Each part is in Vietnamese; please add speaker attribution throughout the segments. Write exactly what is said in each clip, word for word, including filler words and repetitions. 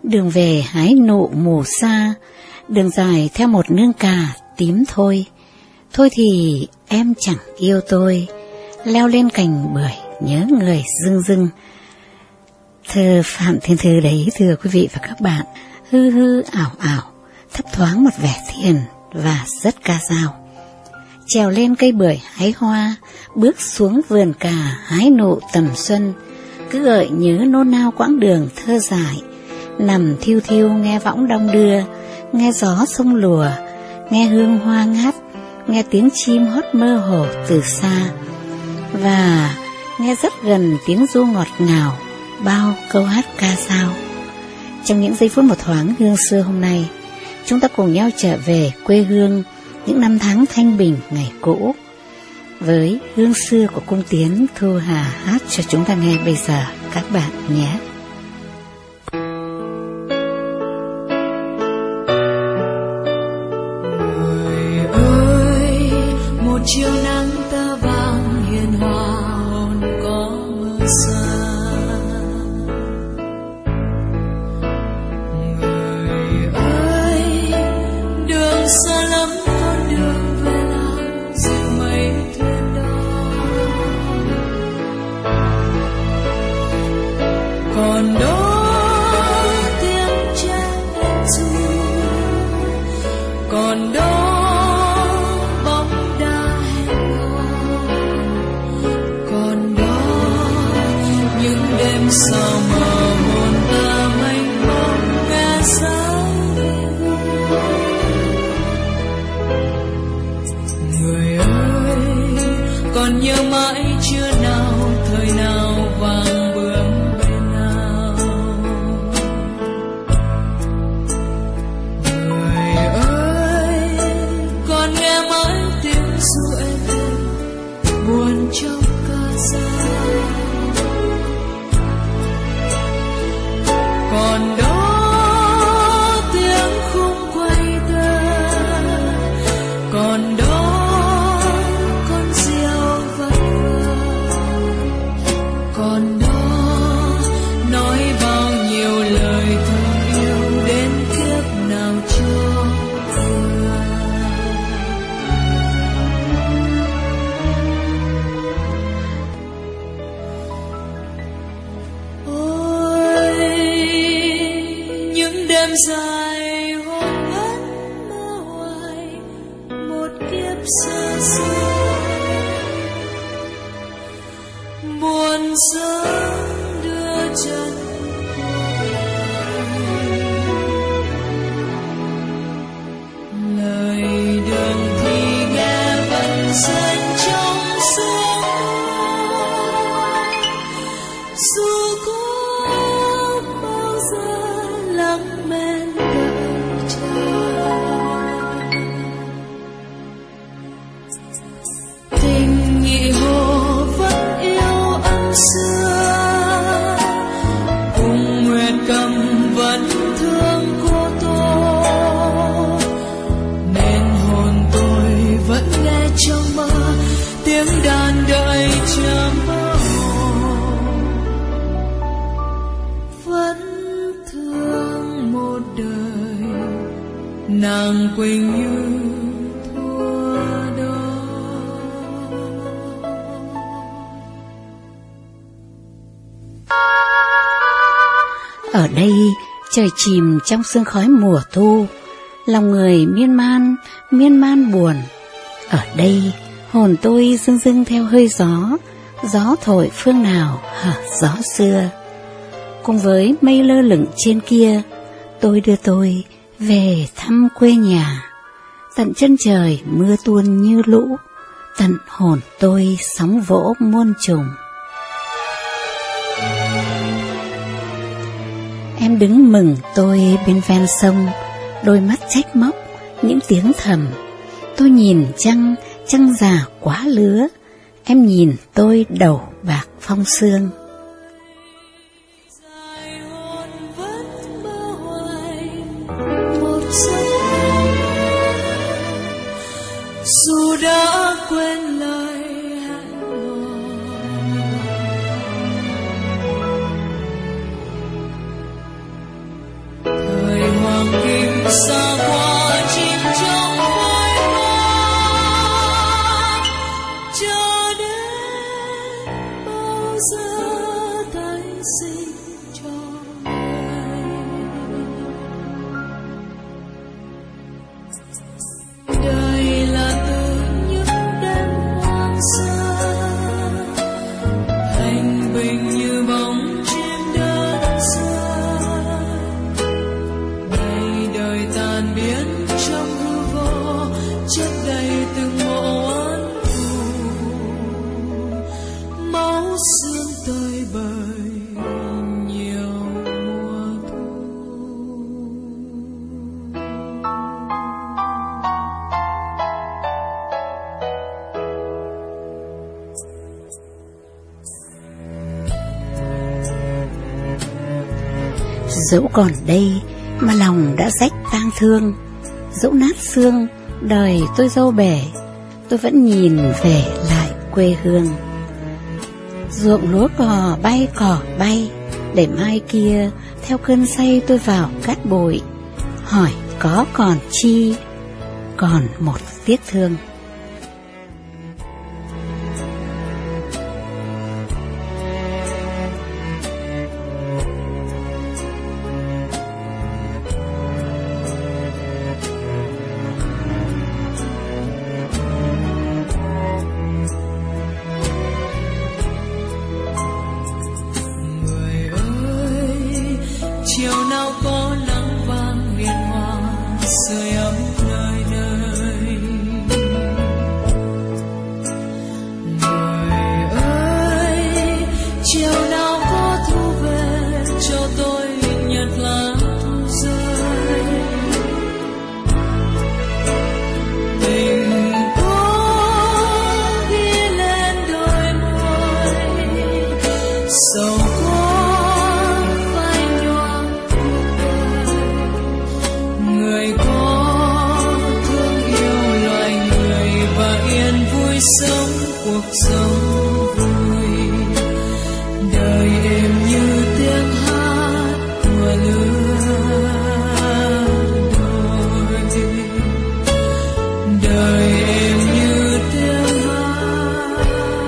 Speaker 1: Đường về hái nụ mù xa, đường dài theo một nương cà tím thôi. Thôi thì em chẳng yêu tôi, leo lên cành bưởi nhớ người rưng rưng. Thơ Phạm Thiên Thư đấy, thưa quý vị và các bạn, hư hư ảo ảo, thấp thoáng một vẻ thiền và rất ca dao. Trèo lên cây bưởi hái hoa, bước xuống vườn cà hái nụ tầm xuân, cứ gợi nhớ nôn nao quãng đường thơ dại, nằm thiêu thiêu nghe võng đong đưa, nghe gió sông lùa, nghe hương hoa ngát, nghe tiếng chim hót mơ hồ từ xa, và nghe rất gần tiếng ru ngọt ngào bao câu hát ca dao. Trong những giây phút một thoáng hương xưa hôm nay, chúng ta cùng nhau trở về quê hương những năm tháng thanh bình ngày cũ với hương xưa của cung Tiến Thu Hà hát cho chúng ta nghe bây giờ các bạn nhé.
Speaker 2: Người ơi, một chiều nắng tơ vàng hiền hòa hồn có mưa xa. Người ơi, đường xa lắm con đường về làng dịu mấy thuyền đò. Còn đó tiếng tre em ru, còn đó bóng đá hẹn hò, còn đó những đêm sao mờ hồn ta mênh mông nghe sóng người ơi, còn nhớ mãi chưa nào thời nào vàng bướm bên nào. Người ơi, còn nghe mãi tiếng ru êm êm buồn trong ca dao. Còn đó tiếng khung quay tơ, còn đó con diều vất vơ, còn đó nói bao nhiêu lời thương yêu đến kiếp nào cho vừa. Ôi những đêm dài hồn ngất mơ hoài một kiếp xa xôi, buồn sớm đưa chân lời đường thì nghe vẫn rơi trong sương dù có bao giờ lắng men đợi chờ. Tình nhị hồ vẫn yêu ấm xưa, cùng nguyệt cầm vẫn thương cô tô, nên hồn tôi vẫn nghe trong mơ tiếng đàn đợi chờ mơ hồ, vẫn thương một đời nàng Quỳnh Như thua đó.
Speaker 1: Ở đây trời chìm trong sương khói mùa thu, lòng người miên man, miên man buồn. Ở đây hồn tôi dưng dưng theo hơi gió, gió thổi phương nào hở gió xưa. Cùng với mây lơ lửng trên kia, tôi đưa tôi về thăm quê nhà. Tận chân trời mưa tuôn như lũ, tận hồn tôi sóng vỗ muôn trùng. Em đứng mừng tôi bên ven sông, đôi mắt trách móc những tiếng thầm. Tôi nhìn trăng, trăng già quá lứa, em nhìn tôi đầu bạc phong sương.
Speaker 2: Dù đã quên lời hẹn hò, xa qua chim trong khói hoa, cho đến bao giờ tái sinh trọn đời. Đời là từ những đêm hoang sơ, thanh bình như bóng chim đơn sơ, ngày đời tàn biến trong hư vô, chất đầy từng mộ oán thù, máu xương tơi bời nhiều mùa thu.
Speaker 1: Dẫu còn đây mà lòng đã rách tang thương, dẫu nát xương đời tôi dâu bể, tôi vẫn nhìn về lại quê hương. Ruộng lúa cò bay cỏ bay, để mai kia theo cơn say tôi vào cát bụi, hỏi có còn chi, còn một tiếc thương.
Speaker 2: Chiều nào có nắng vàng miền hoa sưởi ấm nơi nơi. Người ơi, chiều nào có thu về cho tôi nhặt lá thu rơi. Tình có ghi lên đôi môi, sầu sống cuộc sống vui. Đời êm như tiếng hát của lứa đôi, đời êm như tiếng hát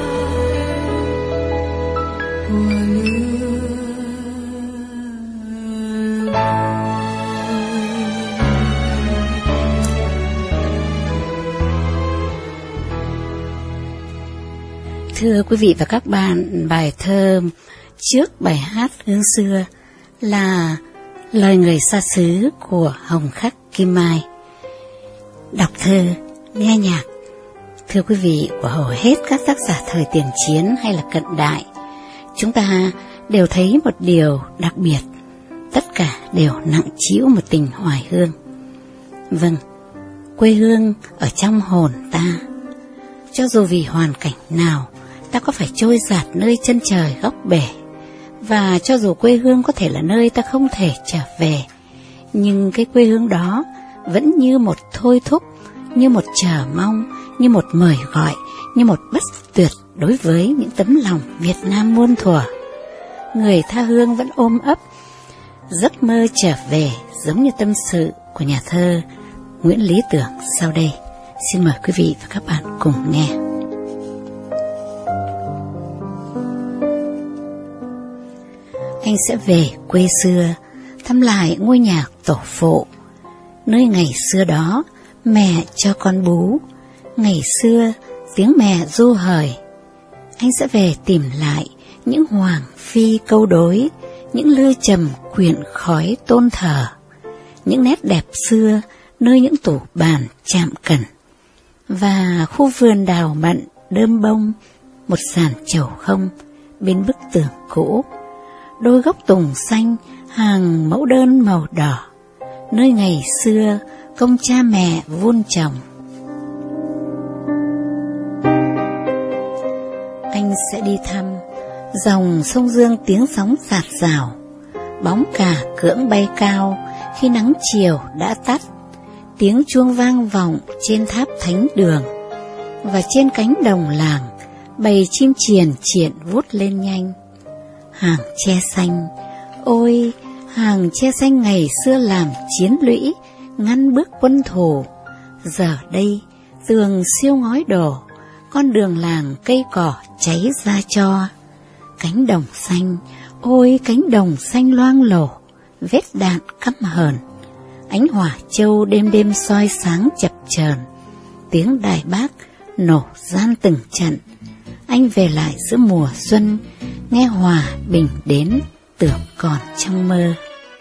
Speaker 2: của lứa đôi.
Speaker 1: Thưa quý vị và các bạn, bài thơ trước bài hát Hương Xưa là lời người xa xứ của Hồng Khắc Kim Mai. Đọc thơ, nghe nhạc, thưa quý vị, của hầu hết các tác giả thời tiền chiến hay là cận đại, chúng ta đều thấy một điều đặc biệt, tất cả đều nặng trĩu một tình hoài hương. Vâng, quê hương ở trong hồn ta. Cho dù vì hoàn cảnh nào, ta có phải trôi dạt nơi chân trời góc bể, và cho dù quê hương có thể là nơi ta không thể trở về, nhưng cái quê hương đó vẫn như một thôi thúc, như một chờ mong, như một mời gọi, như một bất tuyệt đối với những tấm lòng Việt Nam muôn thuở. Người tha hương vẫn ôm ấp giấc mơ trở về, giống như tâm sự của nhà thơ Nguyễn Lý Tưởng sau đây. Xin mời quý vị và các bạn cùng nghe. Anh sẽ về quê xưa, thăm lại ngôi nhà tổ phụ, nơi ngày xưa đó mẹ cho con bú, ngày xưa tiếng mẹ ru hời. Anh sẽ về tìm lại những hoàng phi câu đối, những lư trầm quyện khói tôn thờ, những nét đẹp xưa nơi những tủ bàn chạm cẩn, và khu vườn đào mận đơm bông, một sàn chầu không bên bức tường cũ, đôi gốc tùng xanh hàng mẫu đơn màu đỏ, nơi ngày xưa công cha mẹ vun trồng. Anh sẽ đi thăm dòng sông Dương tiếng sóng rạt rào, bóng cà cưỡng bay cao khi nắng chiều đã tắt, tiếng chuông vang vọng trên tháp thánh đường, và trên cánh đồng làng bầy chim chiền chiện vút lên nhanh. Hàng tre xanh, ôi hàng tre xanh ngày xưa làm chiến lũy, ngăn bước quân thù. Giờ đây tường siêu ngói đổ, con đường làng cây cỏ cháy ra cho. Cánh đồng xanh, ôi cánh đồng xanh loang lổ, vết đạn căm hờn. Ánh hỏa châu đêm đêm soi sáng chập chờn, tiếng đài bác nổ gian từng trận. Anh về lại giữa mùa xuân, nghe hòa bình đến, tưởng còn trong mơ.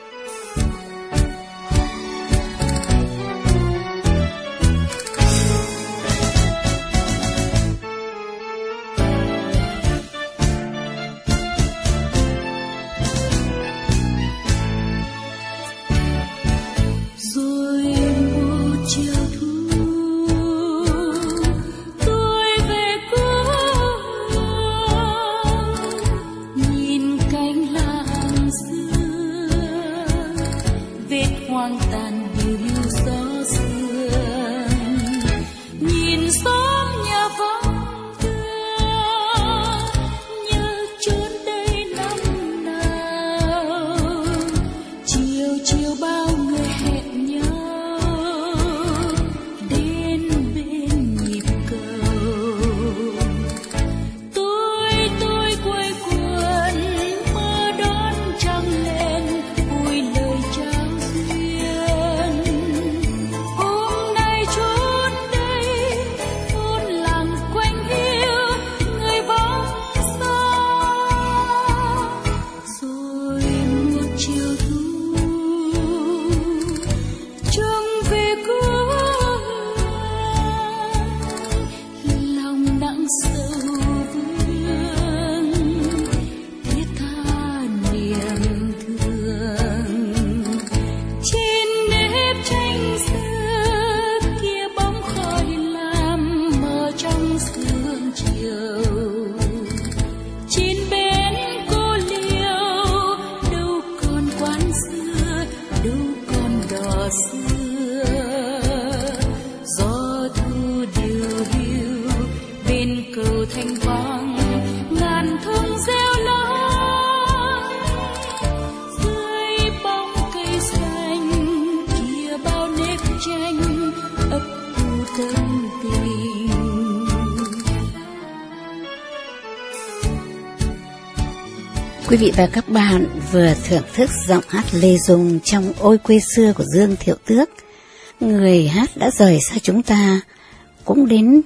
Speaker 1: Quý vị và các bạn vừa thưởng thức giọng hát Lê Dung trong Ôi Quê Xưa của Dương Thiệu Tước. Người hát đã rời xa chúng ta cũng đến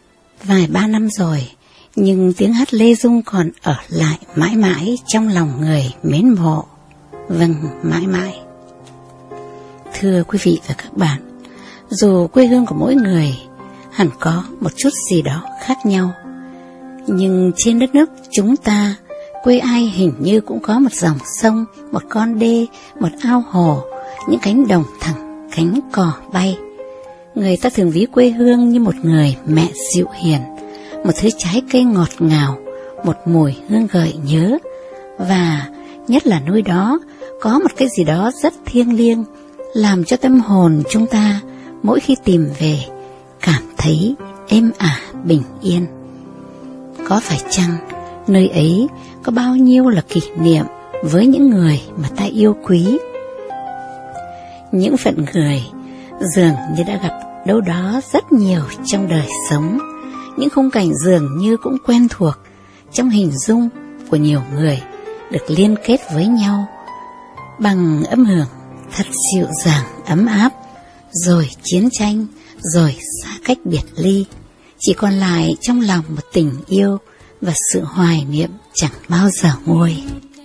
Speaker 1: vài ba năm rồi, nhưng tiếng hát Lê Dung còn ở lại mãi mãi trong lòng người mến mộ. Vâng, mãi mãi. Thưa quý vị và các bạn, dù quê hương của mỗi người hẳn có một chút gì đó khác nhau, nhưng trên đất nước chúng ta, quê ai hình như cũng có một dòng sông, một con đê, một ao hồ, những cánh đồng thẳng, cánh cỏ bay. Người ta thường ví quê hương như một người mẹ dịu hiền, một thứ trái cây ngọt ngào, một mùi hương gợi nhớ. Và nhất là nơi đó có một cái gì đó rất thiêng liêng, làm cho tâm hồn chúng ta mỗi khi tìm về cảm thấy êm ả bình yên. Có phải chăng nơi ấy có bao nhiêu là kỷ niệm với những người mà ta yêu quý? Những phận người dường như đã gặp đâu đó rất nhiều trong đời sống, những khung cảnh dường như cũng quen thuộc trong hình dung của nhiều người được liên kết với nhau bằng âm hưởng thật dịu dàng ấm áp, rồi chiến tranh, rồi xa cách biệt ly, chỉ còn lại trong lòng một tình yêu và sự hoài niệm chẳng bao giờ nguôi.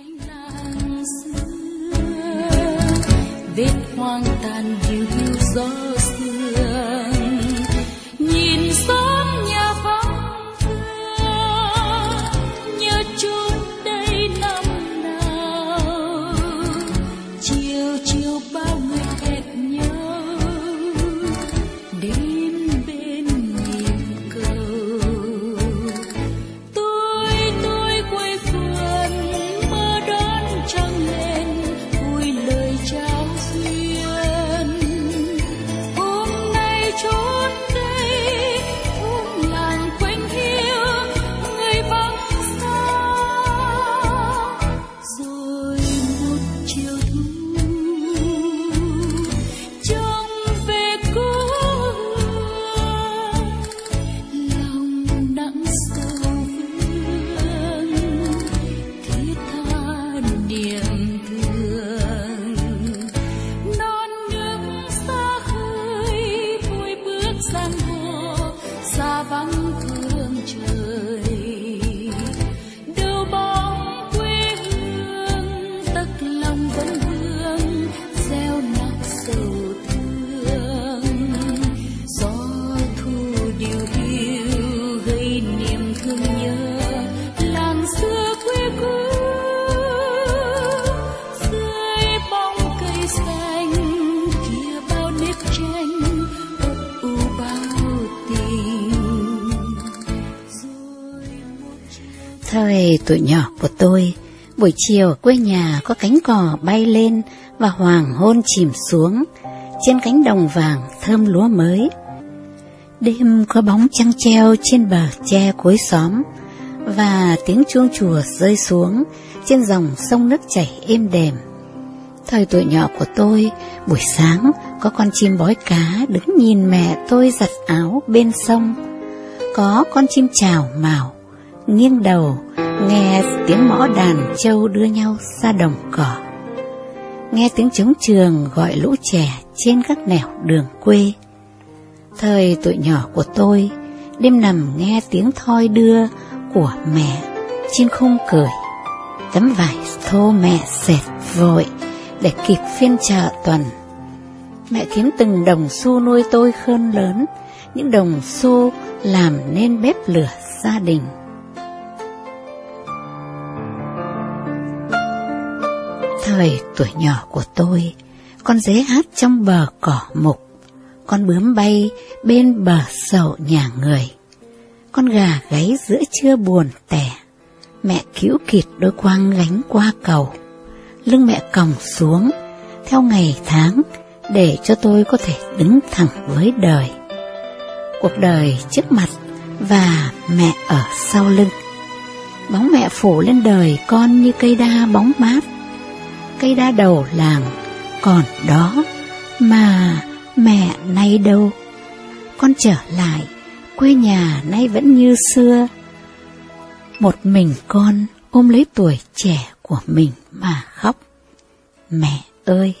Speaker 2: Vết hoang tàn dịu dịu gió sương, nhìn xóm nhà vắng thưa, nhớ chốn đây năm nào, chiều chiều bao người hẹn nhau đến bên nhịp cầu. Tôi tôi quay vườn mơ đón trăng lên vui lời chào duyên, bóng thương trời, đâu bóng quê hương, tấc lòng vẫn vương, gieo nát sầu thương. Gió thu điều hiu gây niềm thương nhớ, làng xưa quê cũ dưới bóng cây xanh kia bao nếp tranh ấp u bao tình.
Speaker 1: Thời tuổi nhỏ của tôi, buổi chiều quê nhà có cánh cò bay lên và hoàng hôn chìm xuống trên cánh đồng vàng thơm lúa mới. Đêm có bóng trăng treo trên bờ tre cuối xóm và tiếng chuông chùa rơi xuống trên dòng sông nước chảy êm đềm. Thời tuổi nhỏ của tôi, buổi sáng có con chim bói cá đứng nhìn mẹ tôi giặt áo bên sông. Có con chim chào mào nghiêng đầu nghe tiếng mõ đàn trâu đưa nhau ra đồng cỏ. Nghe tiếng trống trường gọi lũ trẻ trên các nẻo đường quê. Thời tuổi nhỏ của tôi, đêm nằm nghe tiếng thoi đưa của mẹ trên khung cười. Tấm vải thô mẹ dệt vội để kịp phiên chợ tuần. Mẹ kiếm từng đồng xu nuôi tôi khôn lớn, những đồng xu làm nên bếp lửa gia đình. Thời tuổi nhỏ của tôi, con dế hát trong bờ cỏ mục, con bướm bay bên bờ sậu nhà người, con gà gáy giữa trưa buồn tẻ. Mẹ cữu kịt đôi quang gánh qua cầu, lưng mẹ còng xuống theo ngày tháng để cho tôi có thể đứng thẳng với đời. Cuộc đời trước mặt và mẹ ở sau lưng. Bóng mẹ phủ lên đời con như cây đa bóng mát. Cây đa đầu làng còn đó mà mẹ nay đâu. Con trở lại quê nhà nay vẫn như xưa. Một mình con ôm lấy tuổi trẻ của mình mà khóc. Mẹ ơi!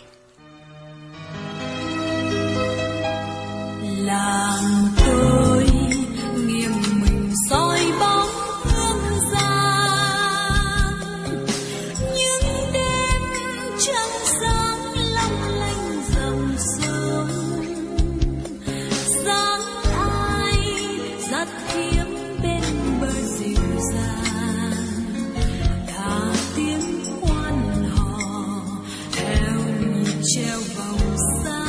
Speaker 2: Làng tôi nghiêng mình soi bóng hương giang, những đêm trăng sáng long lanh dòng sông. Dáng ai dắt kiếm bên bờ dịu dàng, thả tiếng quan hò theo nhịp treo vòng xa.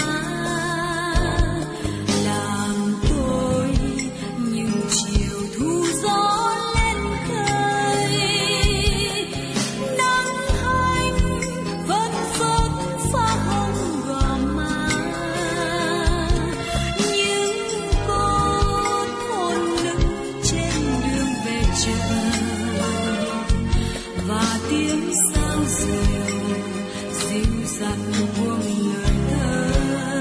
Speaker 2: Làm tôi những chiều thu gió lên khơi, nắng hanh phất phất pha hồng gò má. Những cô thôn lững trên đường về chợ và tiếng sao diều dịu dàng buông lời thơ.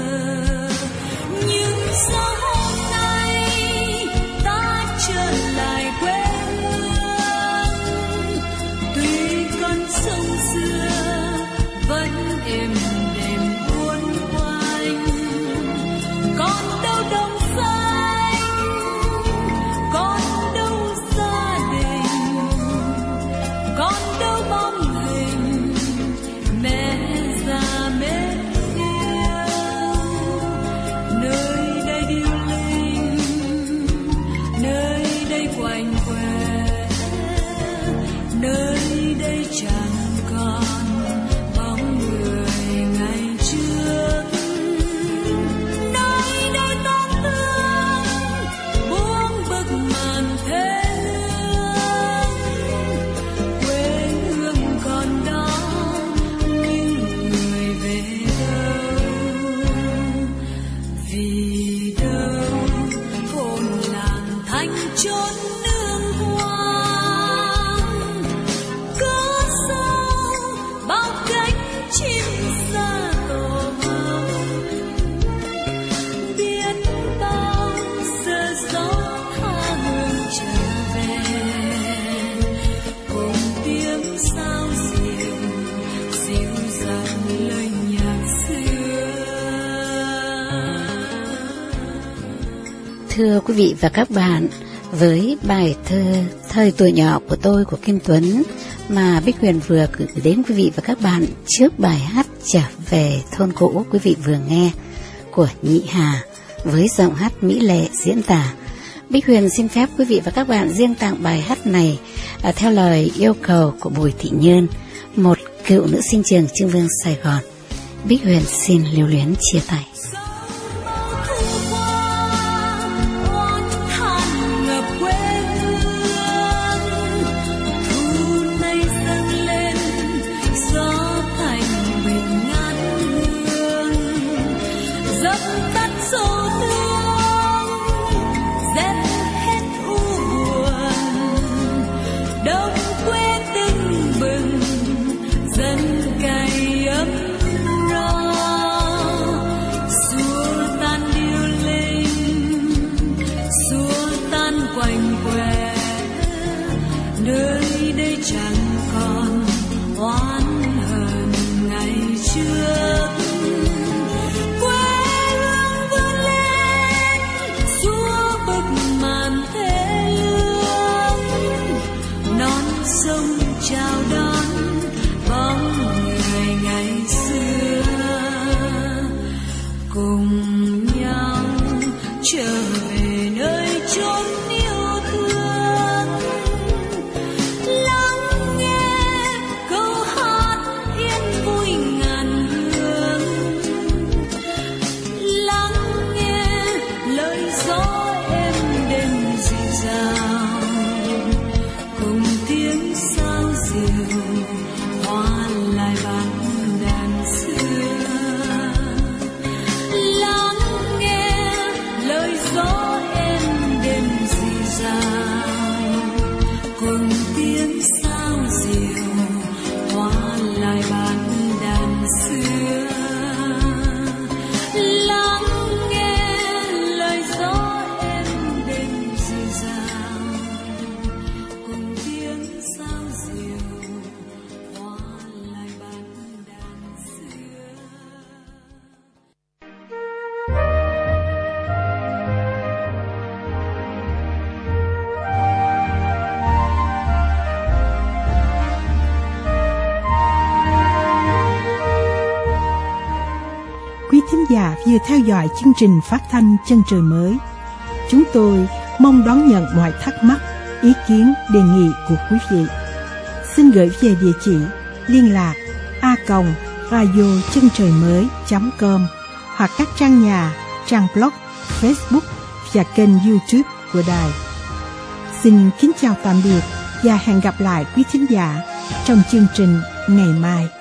Speaker 2: Nhưng sao hôm nay ta trở lại quê hương, tuy con sông xưa vẫn êm đềm buồn quanh. Còn đâu đồng xanh, còn đâu gia đình, còn đâu bóng hình mẹ già mến yêu. Nơi đây điêu linh, nơi đây quạnh quẻ, nơi đây chẳng còn bóng người ngày trước. Nơi đây tóc thương buông bức màn thế lương, quê hương còn đó nhưng người về đâu. Vì đâu thôn làng thành chốn nương hoang, cớ sao bao cánh chim xa tổ hồng. Biết bao giờ gió tha hương trở về, cùng tiếng sao diều dịu dàng lời nhạc xưa.
Speaker 1: Thưa quý vị và các bạn, với bài thơ Thời tuổi nhỏ của tôi của Kim Tuấn mà Bích Huyền vừa gửi đến quý vị và các bạn trước bài hát Trở về thôn cũ quý vị vừa nghe của Nhị Hà với giọng hát mỹ lệ diễn tả. Bích Huyền xin phép quý vị và các bạn riêng tặng bài hát này à, theo lời yêu cầu của Bùi Thị Nhơn, một cựu nữ sinh trường Trưng Vương Sài Gòn. Bích Huyền xin lưu luyến chia tay.
Speaker 3: Và vừa theo dõi chương trình phát thanh Chân Trời Mới. Chúng tôi mong đón nhận mọi thắc mắc, ý kiến, đề nghị của quý vị. Xin gửi về địa chỉ liên lạc a còng radio chân trời mới chấm com hoặc các trang nhà, trang blog, Facebook và kênh YouTube của đài. Xin kính chào tạm biệt và hẹn gặp lại quý thính giả trong chương trình ngày mai.